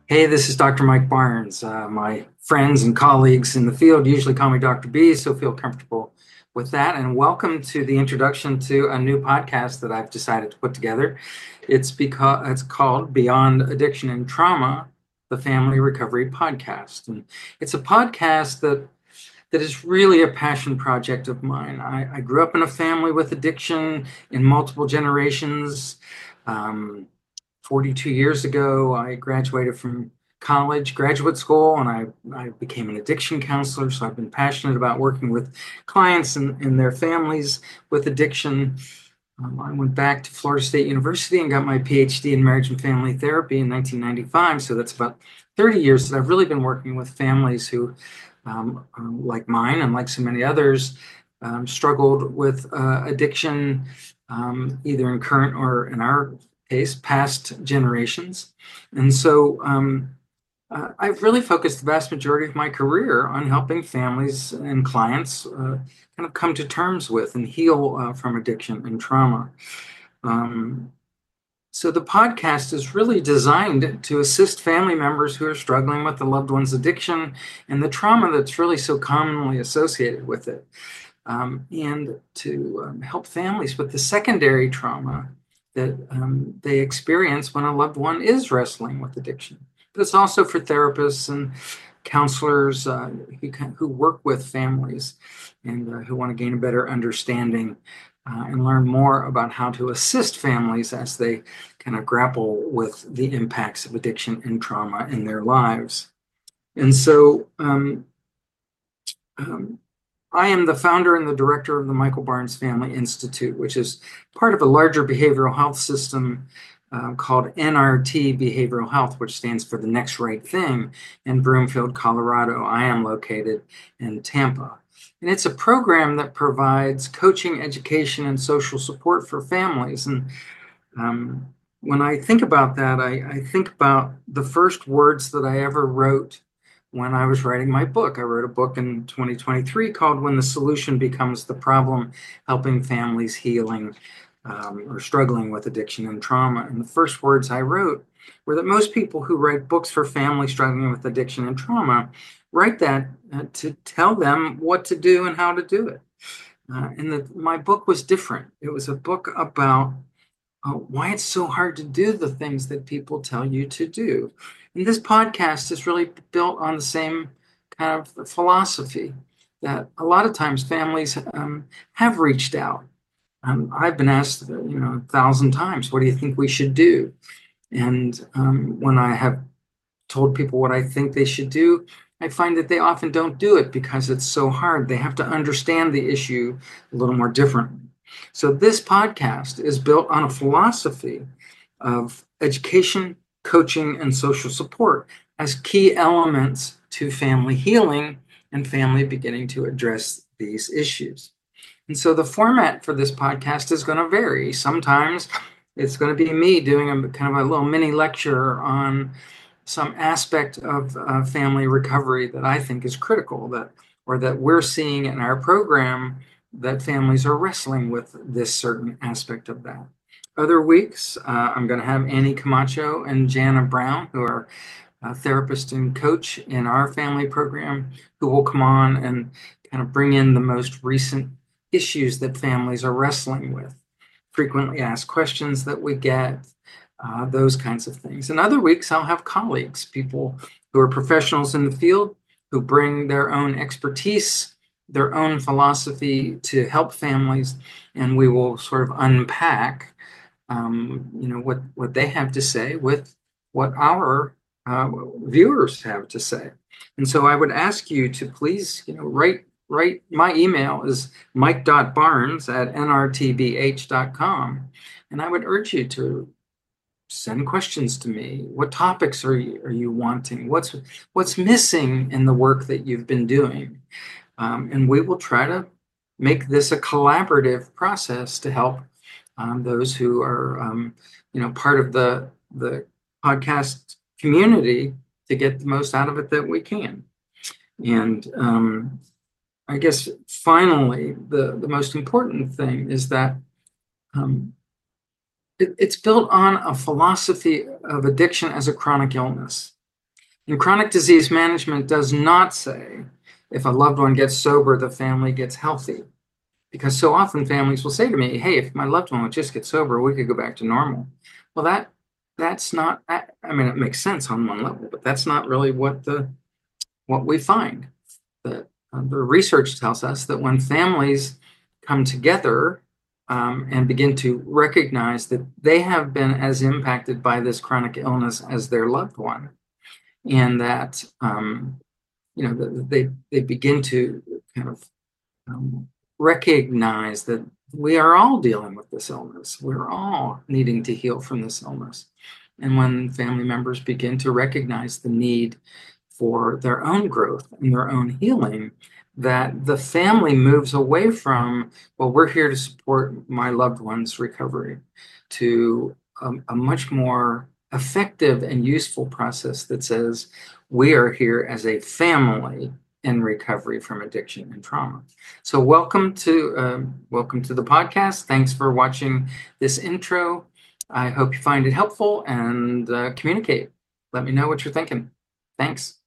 Hey, this is Dr. Mike Barnes. My friends and colleagues in the field usually call me Dr. B, so feel comfortable with that. And welcome to the introduction to a new podcast that I've decided to put together. It's called Beyond Addiction and Trauma, the Family Recovery Podcast. And it's a podcast that is really a passion project of mine. I grew up in a family with addiction in multiple generations. Um, 42 years ago, I graduated from graduate school, and I became an addiction counselor. So I've been passionate about working with clients and their families with addiction. I went back to Florida State University and got my PhD in marriage and family therapy in 1995. So that's about 30 years that I've really been working with families who, like mine and like so many others, struggled with addiction, either in current or, in our case, past generations. And so I've really focused the vast majority of my career on helping families and clients kind of come to terms with and heal from addiction and trauma. Um, so the podcast is really designed to assist family members who are struggling with the loved one's addiction and the trauma that's really so commonly associated with it, and to help families with the secondary trauma that they experience when a loved one is wrestling with addiction. But it's also for therapists and counselors who work with families and who want to gain a better understanding and learn more about how to assist families as they kind of grapple with the impacts of addiction and trauma in their lives. And so I am the founder and the director of the Michael Barnes Family Institute, which is part of a larger behavioral health system called NRT Behavioral Health, which stands for The Next Right Thing, in Broomfield, Colorado. I am located in Tampa. And it's a program that provides coaching, education, and social support for families. And when I think about that, I think about the first words that I ever wrote when I was writing my book. I wrote a book in 2023 called When the Solution Becomes the Problem, Helping Families Healing or Struggling with Addiction and Trauma. And the first words I wrote were that most people who write books for families struggling with addiction and trauma write that to tell them what to do and how to do it. My book was different. It was a book about why it's so hard to do the things that people tell you to do. And this podcast is really built on the same kind of philosophy that a lot of times families have reached out. I've been asked, 1,000 times, what do you think we should do? And when I have told people what I think they should do, I find that they often don't do it because it's so hard. They have to understand the issue a little more differently. So this podcast is built on a philosophy of education, coaching, and social support as key elements to family healing and family beginning to address these issues. And so the format for this podcast is going to vary. Sometimes it's going to be me doing a kind of a little mini lecture on some aspect of family recovery that I think is critical, that we're seeing in our program, that families are wrestling with this certain aspect of that. Other weeks, I'm going to have Annie Camacho and Jana Brown, who are a therapist and coach in our family program, who will come on and kind of bring in the most recent issues that families are wrestling with, frequently asked questions that we get, those kinds of things. And other weeks, I'll have colleagues, people who are professionals in the field, who bring their own expertise, their own philosophy to help families, and we will sort of unpack, what they have to say with what our viewers have to say. And so I would ask you to please, write. My email is mike.barnes@nrtbh.com, and I would urge you to send questions to me. What topics are you wanting? What's missing in the work that you've been doing? And we will try to make this a collaborative process to help those who are, part of the podcast community to get the most out of it that we can. And I guess finally, the most important thing is that it's built on a philosophy of addiction as a chronic illness. And chronic disease management does not say if a loved one gets sober, the family gets healthy. Because so often families will say to me, hey, if my loved one would just get sober, we could go back to normal. Well, that's not, I mean, it makes sense on one level, but that's not really what we find. That the research tells us that when families come together and begin to recognize that they have been as impacted by this chronic illness as their loved one, and that they begin to kind of recognize that we are all dealing with this illness. We're all needing to heal from this illness. And when family members begin to recognize the need for their own growth and their own healing, that the family moves away from, well, we're here to support my loved one's recovery, to a much more effective and useful process that says we are here as a family in recovery from addiction and trauma. So welcome to the podcast. Thanks for watching this intro. I hope you find it helpful and communicate. Let me know what you're thinking. Thanks.